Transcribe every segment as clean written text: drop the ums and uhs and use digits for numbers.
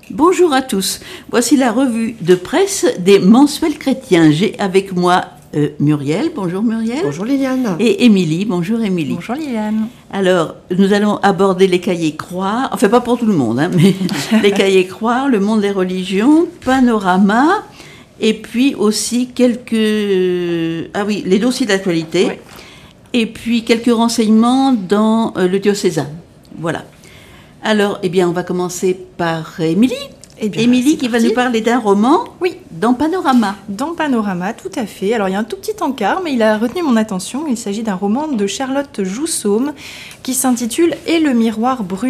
Bonjour à tous. Voici la revue de presse des mensuels chrétiens. J'ai avec moi Muriel. Bonjour Muriel. Bonjour Liliane. Et Émilie. Bonjour Émilie. Bonjour Liliane. Alors, nous allons aborder les cahiers Croire, enfin pas pour tout le monde, mais les cahiers Croire, le monde des religions, Panorama, et puis aussi les dossiers d'actualité, oui. Et puis quelques renseignements dans le diocésain. Voilà. Alors, on va commencer par Émilie. Émilie qui va nous parler d'un roman. Oui. Dans Panorama. Dans Panorama, tout à fait. Alors, il y a un tout petit encart, mais il a retenu mon attention. Il s'agit d'un roman de Charlotte Joussaume qui s'intitule « Et le miroir brûla ».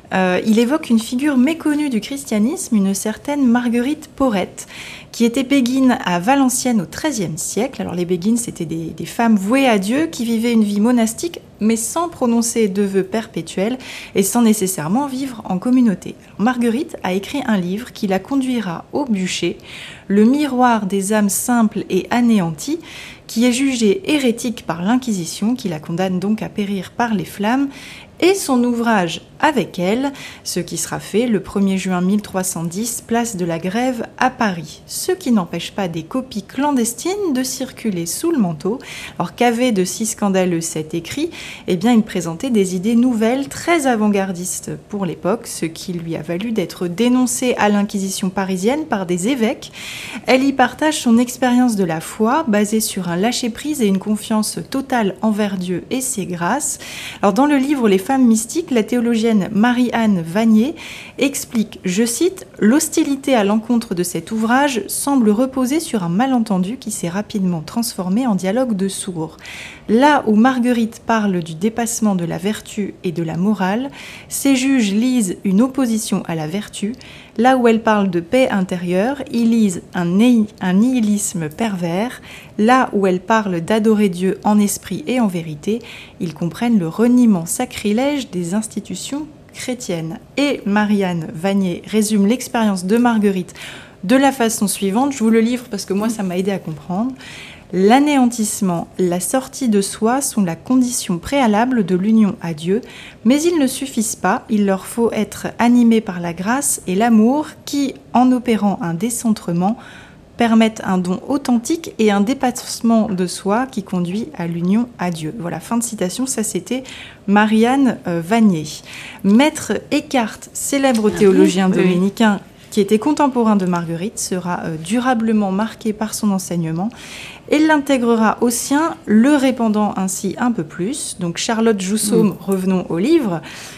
Il évoque une figure méconnue du christianisme, une certaine Marguerite Porrette, qui était béguine à Valenciennes au XIIIe siècle. Alors les béguines, c'était des femmes vouées à Dieu qui vivaient une vie monastique, mais sans prononcer de vœux perpétuels et sans nécessairement vivre en communauté. Alors, Marguerite a écrit un livre qui la conduira au bûcher, Le miroir des âmes simples et anéanties, qui est jugé hérétique par l'Inquisition, qui la condamne donc à périr par les flammes, et son ouvrage avec elle, ce qui sera fait le 1er juin 1310, place de la Grève à Paris. Ce qui n'empêche pas des copies clandestines de circuler sous le manteau. Alors qu'avait de si scandaleux cet écrit ? Il présentait des idées nouvelles, très avant-gardistes pour l'époque, ce qui lui a valu d'être dénoncé à l'Inquisition parisienne par des évêques. Elle y partage son expérience de la foi, basée sur un lâcher-prise et une confiance totale envers Dieu et ses grâces. Alors dans le livre Les femmes mystiques, la théologienne Marie-Anne Vanier explique, je cite, « L'hostilité à l'encontre de cet ouvrage semble reposer sur un malentendu qui s'est rapidement transformé en dialogue de sourds. Là où Marguerite parle du dépassement de la vertu et de la morale, ses juges lisent une opposition à la vertu. Là où elle parle de paix intérieure, ils lisent un nihilisme pervers. Là où elle parle d'adorer Dieu en esprit et en vérité, ils comprennent le reniement sacrilège des institutions chrétiennes. » Et Marie-Anne Vanier résume l'expérience de Marguerite de la façon suivante. Je vous le livre parce que moi, ça m'a aidé à comprendre. L'anéantissement, la sortie de soi sont la condition préalable de l'union à Dieu, mais ils ne suffisent pas, il leur faut être animés par la grâce et l'amour qui, en opérant un décentrement, permettent un don authentique et un dépassement de soi qui conduit à l'union à Dieu. Voilà, fin de citation, ça c'était Marie-Anne Vanier. Maître Eckhart, célèbre théologien dominicain, qui était contemporain de Marguerite, sera durablement marqué par son enseignement et l'intégrera au sien, le répandant ainsi un peu plus. Donc Charlotte Joussaume, revenons au livre,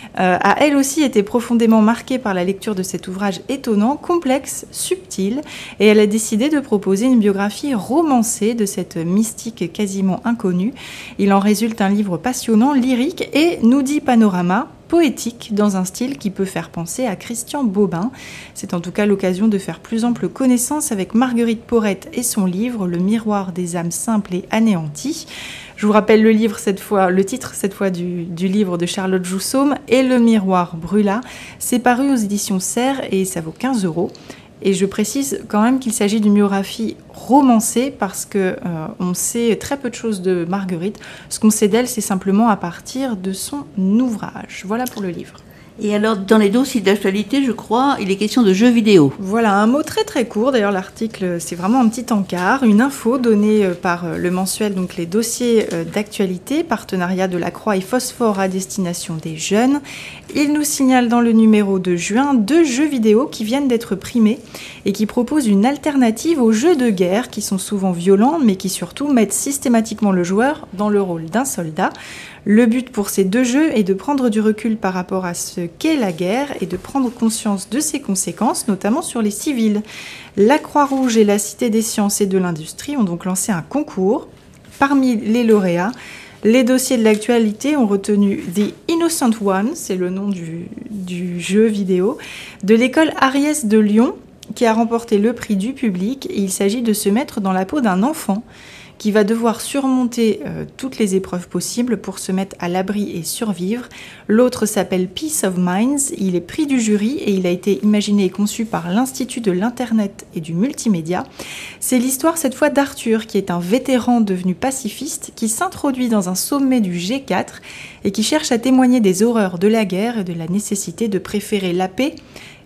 a elle aussi été profondément marquée par la lecture de cet ouvrage étonnant, complexe, subtil, et elle a décidé de proposer une biographie romancée de cette mystique quasiment inconnue. Il en résulte un livre passionnant, lyrique et, nous dit Panorama, poétique dans un style qui peut faire penser à Christian Bobin. C'est en tout cas l'occasion de faire plus ample connaissance avec Marguerite Porrette et son livre « Le miroir des âmes simples et anéanties ». Je vous rappelle le titre cette fois du livre de Charlotte Joussaume, « Et le miroir brûla ». C'est paru aux éditions Serre et ça vaut 15 €. Et je précise quand même qu'il s'agit d'une biographie romancée parce qu'on sait très peu de choses de Marguerite. Ce qu'on sait d'elle, c'est simplement à partir de son ouvrage. Voilà pour le livre. Et alors, dans les dossiers d'actualité, je crois, il est question de jeux vidéo. Voilà, un mot très très court. D'ailleurs, l'article, c'est vraiment un petit encart. Une info donnée par le mensuel, donc les dossiers d'actualité, partenariat de la Croix et Phosphore à destination des jeunes. Il nous signale dans le numéro de juin 2 jeux vidéo qui viennent d'être primés et qui proposent une alternative aux jeux de guerre qui sont souvent violents, mais qui surtout mettent systématiquement le joueur dans le rôle d'un soldat. Le but pour ces deux jeux est de prendre du recul par rapport à ce qu'est la guerre et de prendre conscience de ses conséquences, notamment sur les civils. La Croix-Rouge et la Cité des sciences et de l'industrie ont donc lancé un concours. Parmi les lauréats, les dossiers de l'actualité ont retenu The Innocent One, c'est le nom du jeu vidéo, de l'école Ariès de Lyon, qui a remporté le prix du public. Et il s'agit de se mettre dans la peau d'un enfant qui va devoir surmonter toutes les épreuves possibles pour se mettre à l'abri et survivre. L'autre s'appelle Peace of Minds, il est prix du jury et il a été imaginé et conçu par l'Institut de l'Internet et du Multimédia. C'est l'histoire cette fois d'Arthur, qui est un vétéran devenu pacifiste, qui s'introduit dans un sommet du G4 et qui cherche à témoigner des horreurs de la guerre et de la nécessité de préférer la paix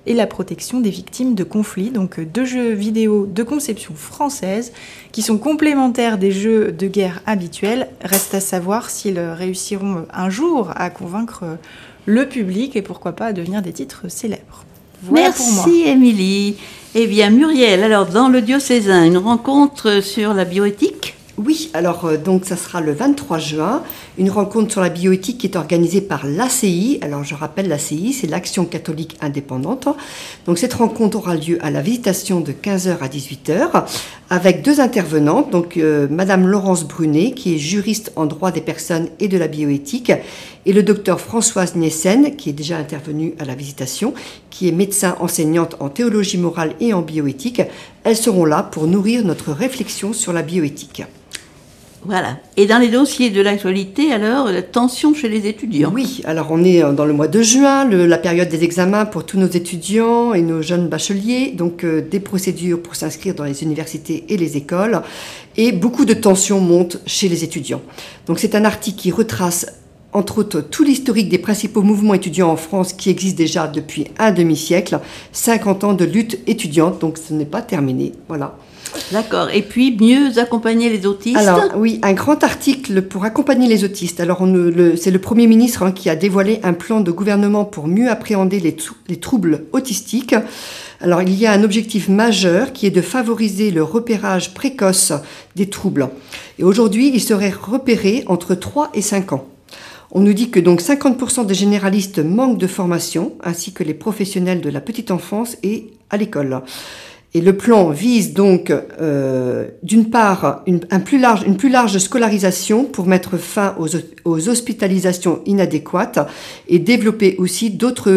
et la protection des victimes de conflits. Donc 2 jeux vidéo de conception française qui sont complémentaires des jeux de guerre habituels. Reste à savoir s'ils réussiront un jour à convaincre le public et pourquoi pas à devenir des titres célèbres. Voilà pour moi. Merci Émilie. Eh bien Muriel, alors dans le diocésain, une rencontre sur la bioéthique ? Oui, alors donc ça sera le 23 juin, une rencontre sur la bioéthique qui est organisée par l'ACI. Alors je rappelle, l'ACI, c'est l'Action catholique indépendante. Donc cette rencontre aura lieu à la Visitation de 15h à 18h avec 2 intervenantes. Donc Madame Laurence Brunet, qui est juriste en droit des personnes et de la bioéthique, et le docteur Françoise Niesen, qui est déjà intervenue à la Visitation, qui est médecin enseignante en théologie morale et en bioéthique. Elles seront là pour nourrir notre réflexion sur la bioéthique. Voilà. Et dans les dossiers de l'actualité, alors, la tension chez les étudiants. Oui, alors on est dans le mois de juin, la période des examens pour tous nos étudiants et nos jeunes bacheliers, donc des procédures pour s'inscrire dans les universités et les écoles, et beaucoup de tensions montent chez les étudiants. Donc c'est un article qui retrace entre autres tout l'historique des principaux mouvements étudiants en France qui existent déjà depuis un demi-siècle, 50 ans de lutte étudiante, donc ce n'est pas terminé, voilà. D'accord. Et puis, mieux accompagner les autistes ? Alors, oui, un grand article pour accompagner les autistes. Alors, c'est le Premier ministre qui a dévoilé un plan de gouvernement pour mieux appréhender les troubles autistiques. Alors, il y a un objectif majeur qui est de favoriser le repérage précoce des troubles. Et aujourd'hui, ils seraient repérés entre 3 et 5 ans. On nous dit que donc 50% des généralistes manquent de formation, ainsi que les professionnels de la petite enfance et à l'école. Et le plan vise donc, d'une part, une plus large scolarisation pour mettre fin aux hospitalisations inadéquates et développer aussi d'autre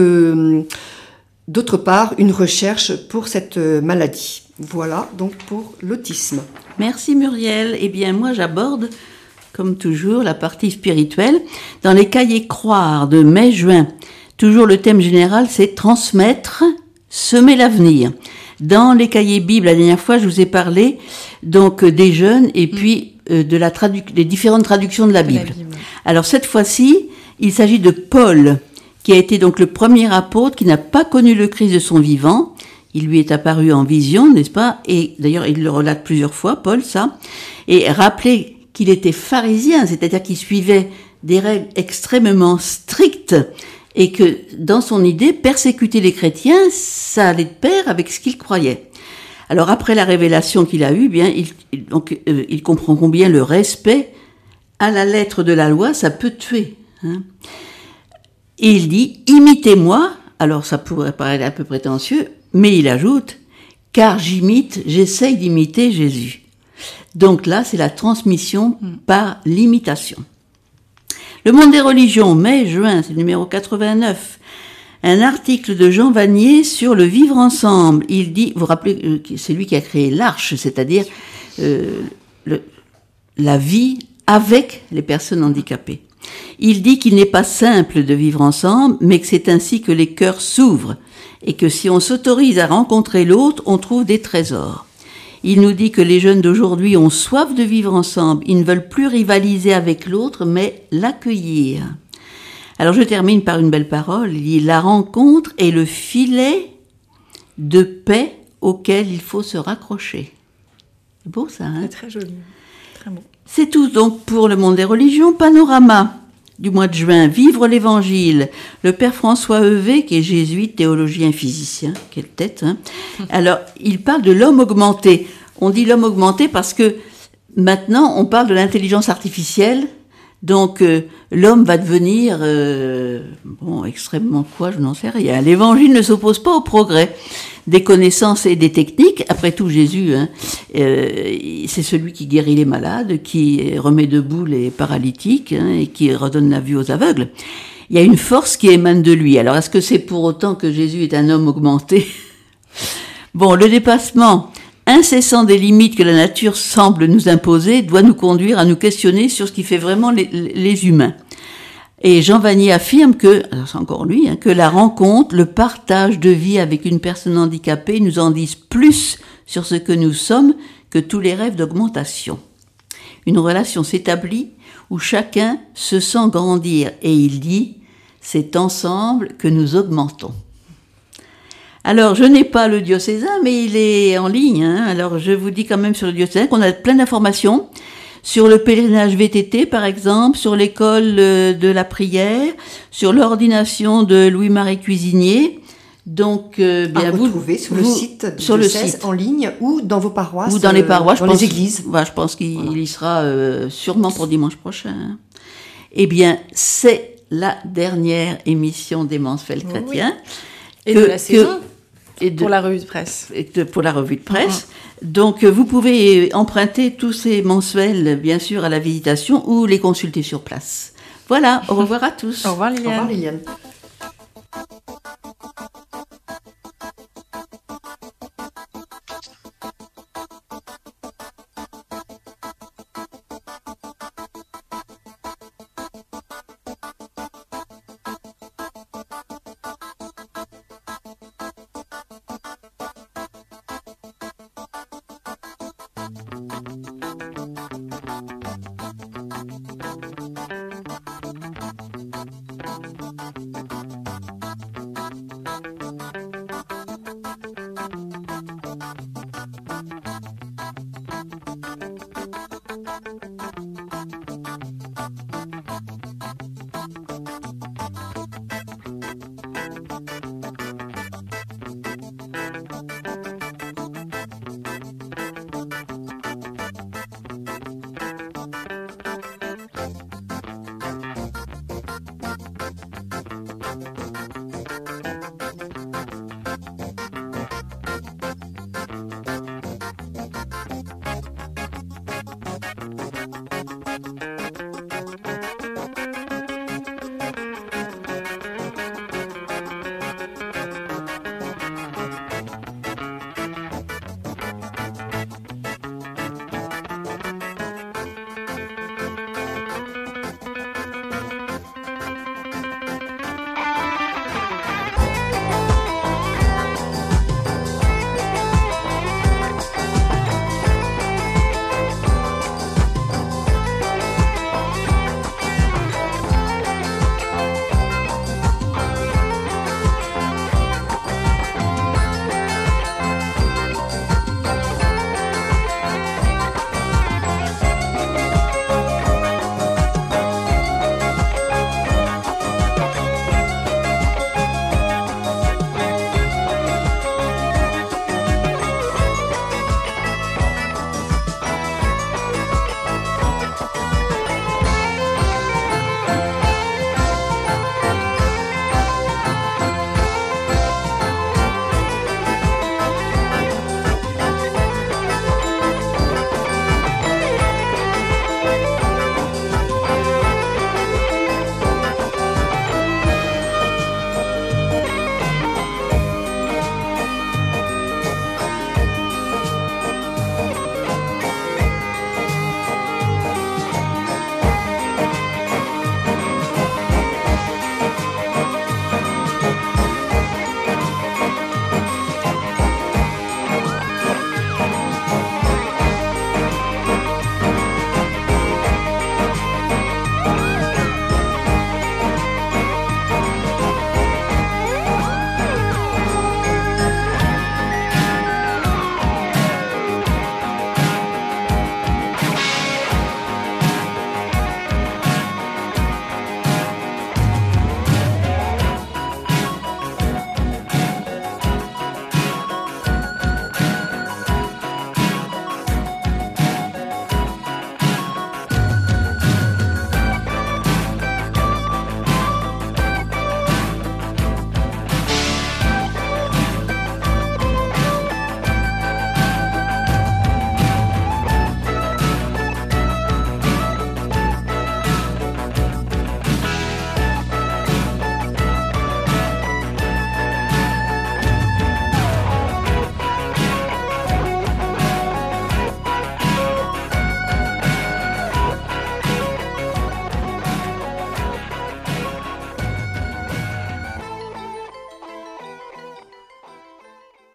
part une recherche pour cette maladie. Voilà donc pour l'autisme. Merci Muriel. Eh bien moi j'aborde, comme toujours, la partie spirituelle. Dans les cahiers Croire de mai-juin, toujours le thème général c'est transmettre, semer l'avenir. Dans les cahiers Bible, la dernière fois, je vous ai parlé donc des jeunes et puis des différentes traductions de la Bible. Alors cette fois-ci, il s'agit de Paul, qui a été donc le premier apôtre qui n'a pas connu le Christ de son vivant. Il lui est apparu en vision, n'est-ce pas ? Et d'ailleurs, il le relate plusieurs fois, Paul, ça. Et rappelez qu'il était pharisien, c'est-à-dire qu'il suivait des règles extrêmement strictes. Et que, dans son idée, persécuter les chrétiens, ça allait de pair avec ce qu'il croyait. Alors, après la révélation qu'il a eue, bien, il comprend combien le respect à la lettre de la loi, ça peut tuer. Hein. Et il dit, imitez-moi. Alors, ça pourrait paraître un peu prétentieux, mais il ajoute, car j'essaye d'imiter Jésus. Donc là, c'est la transmission par l'imitation. Le monde des religions, mai-juin, c'est le numéro 89. Un article de Jean Vanier sur le vivre ensemble. Il dit, vous vous rappelez, c'est lui qui a créé l'Arche, c'est-à-dire la vie avec les personnes handicapées. Il dit qu'il n'est pas simple de vivre ensemble, mais que c'est ainsi que les cœurs s'ouvrent, et que si on s'autorise à rencontrer l'autre, on trouve des trésors. Il nous dit que les jeunes d'aujourd'hui ont soif de vivre ensemble. Ils ne veulent plus rivaliser avec l'autre, mais l'accueillir. Alors je termine par une belle parole. Il dit « La rencontre est le filet de paix auquel il faut se raccrocher ». C'est beau ça, hein ? C'est très joli, très beau. C'est tout donc pour le monde des religions. Panorama du mois de juin, vivre l'évangile. Le père François Heuvet, qui est jésuite, théologien, physicien, quelle tête, hein. Alors, il parle de l'homme augmenté. On dit l'homme augmenté parce que maintenant, on parle de l'intelligence artificielle. Donc, l'homme va devenir, extrêmement quoi, je n'en sais rien. L'évangile ne s'oppose pas au progrès des connaissances et des techniques. Après tout, Jésus, c'est celui qui guérit les malades, qui remet debout les paralytiques, et qui redonne la vue aux aveugles. Il y a une force qui émane de lui. Alors, est-ce que c'est pour autant que Jésus est un homme augmenté ? Bon, le dépassement incessant des limites que la nature semble nous imposer doit nous conduire à nous questionner sur ce qui fait vraiment les humains. Et Jean Vanier affirme que, alors c'est encore lui, que la rencontre, le partage de vie avec une personne handicapée nous en disent plus sur ce que nous sommes que tous les rêves d'augmentation. Une relation s'établit où chacun se sent grandir et il dit « c'est ensemble que nous augmentons ». Alors, je n'ai pas le diocésain, mais il est en ligne. Alors, je vous dis quand même sur le diocésain qu'on a plein d'informations sur le pèlerinage VTT, par exemple, sur l'école de la prière, sur l'ordination de Louis-Marie Cuisinier. Donc, à retrouver sur le site du diocèse en ligne ou dans vos paroisses, ou dans les paroisses, dans les églises. Voilà, je pense qu'il y sera sûrement pour dimanche prochain. Eh bien, c'est la dernière émission des Mensuels chrétiens. Et de la saison. Pour la revue de presse. Pour la revue de presse. Donc, vous pouvez emprunter tous ces mensuels, bien sûr, à la visitation ou les consulter sur place. Voilà, au revoir à tous. Au revoir Liliane. Au revoir Liliane.